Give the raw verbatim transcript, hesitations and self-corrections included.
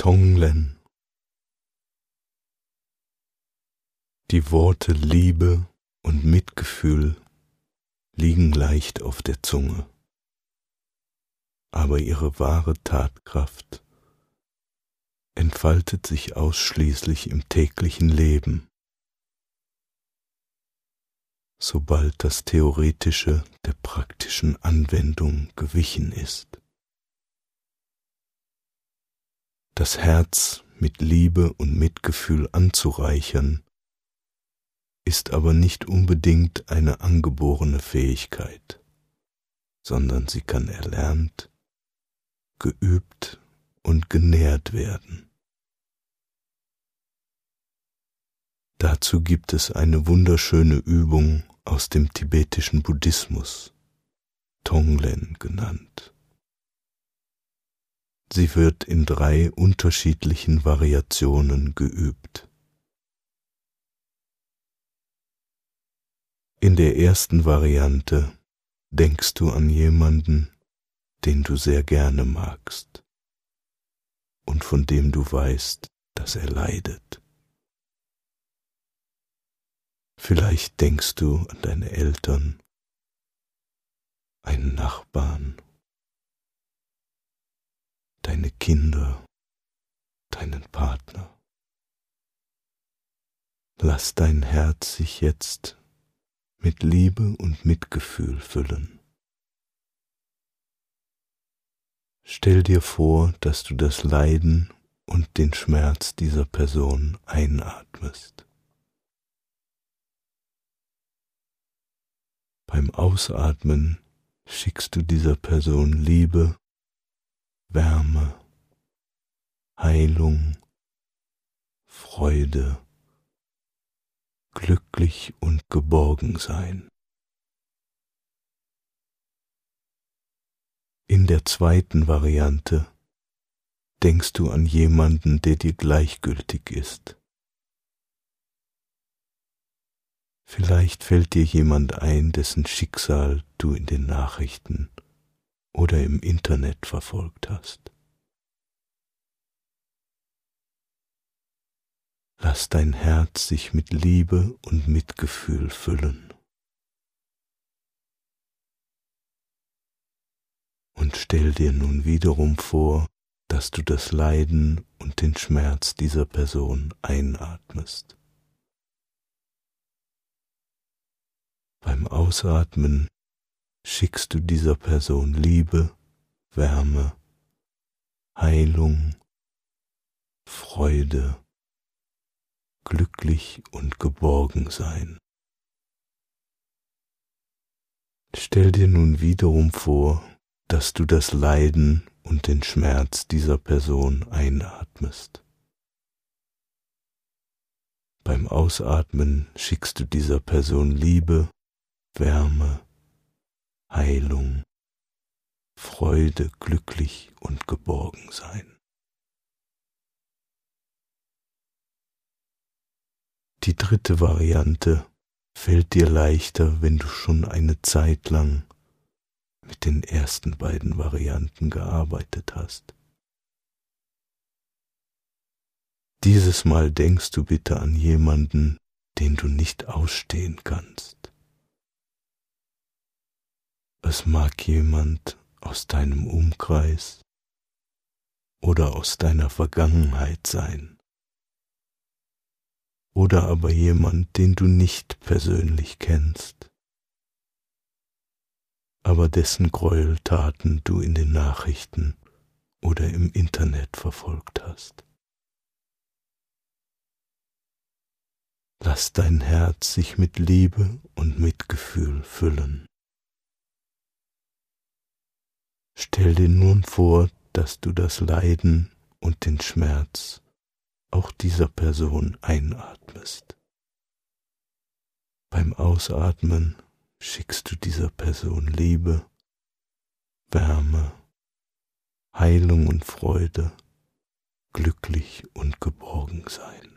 Tonglen. Die Worte Liebe und Mitgefühl liegen leicht auf der Zunge, aber ihre wahre Tatkraft entfaltet sich ausschließlich im täglichen Leben, sobald das Theoretische der praktischen Anwendung gewichen ist. Das Herz mit Liebe und Mitgefühl anzureichern, ist aber nicht unbedingt eine angeborene Fähigkeit, sondern sie kann erlernt, geübt und genährt werden. Dazu gibt es eine wunderschöne Übung aus dem tibetischen Buddhismus, Tonglen genannt. Sie wird in drei unterschiedlichen Variationen geübt. In der ersten Variante denkst du an jemanden, den du sehr gerne magst und von dem du weißt, dass er leidet. Vielleicht denkst du an deine Eltern, einen Nachbarn, deine Kinder, deinen Partner. Lass dein Herz sich jetzt mit Liebe und Mitgefühl füllen. Stell dir vor, dass du das Leiden und den Schmerz dieser Person einatmest. Beim Ausatmen schickst du dieser Person Liebe, Wärme, Heilung, Freude, glücklich und geborgen sein. In der zweiten Variante denkst du an jemanden, der dir gleichgültig ist. Vielleicht fällt dir jemand ein, dessen Schicksal du in den Nachrichten oder im Internet verfolgt hast. Lass dein Herz sich mit Liebe und Mitgefühl füllen. Und stell dir nun wiederum vor, dass du das Leiden und den Schmerz dieser Person einatmest. Beim Ausatmen schickst du dieser Person Liebe, Wärme, Heilung, Freude, glücklich und geborgen sein. Stell dir nun wiederum vor, dass du das Leiden und den Schmerz dieser Person einatmest. Beim Ausatmen schickst du dieser Person Liebe, Wärme, Heilung, Freude, glücklich und geborgen sein. Die dritte Variante fällt dir leichter, wenn du schon eine Zeit lang mit den ersten beiden Varianten gearbeitet hast. Dieses Mal denkst du bitte an jemanden, den du nicht ausstehen kannst. Es mag jemand aus deinem Umkreis oder aus deiner Vergangenheit sein. Oder aber jemand, den du nicht persönlich kennst, aber dessen Gräueltaten du in den Nachrichten oder im Internet verfolgt hast. Lass dein Herz sich mit Liebe und Mitgefühl füllen. Stell dir nun vor, dass du das Leiden und den Schmerz auch dieser Person einatmest. Beim Ausatmen schickst du dieser Person Liebe, Wärme, Heilung und Freude, glücklich und geborgen sein.